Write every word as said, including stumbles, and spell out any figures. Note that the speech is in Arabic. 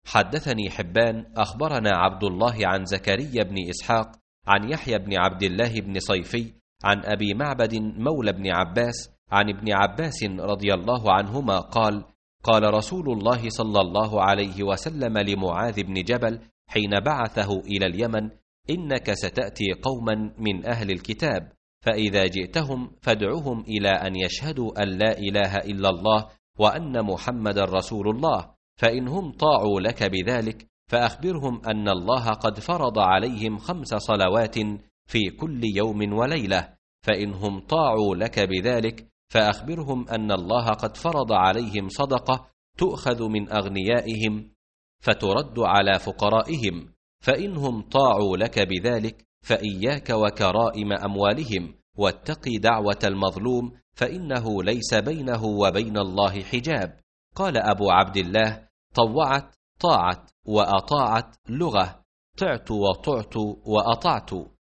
حدثني حبان أخبرنا عبد الله عن زكريا بن إسحاق عن يحيى بن عبد الله بن صيفي عن أبي معبد مولى بن عباس عن ابن عباس رضي الله عنهما قال: قال رسول الله صلى الله عليه وسلم لمعاذ بن جبل حين بعثه إلى اليمن: إنك ستأتي قوما من أهل الكتاب، فإذا جئتهم فادعهم إلى أن يشهدوا أن لا إله إلا الله وأن محمد رسول الله، فإن هم طاعوا لك بذلك فأخبرهم أن الله قد فرض عليهم خمس صلوات في كل يوم وليلة، فإن هم طاعوا لك بذلك فأخبرهم أن الله قد فرض عليهم صدقة تؤخذ من أغنيائهم فترد على فقرائهم، فإنهم طاعوا لك بذلك فإياك وكرائم أموالهم، واتقي دعوة المظلوم فإنه ليس بينه وبين الله حجاب. قال أبو عبد الله: طوعت طاعت، وأطاعت لغة، طعت وطعت وأطعت.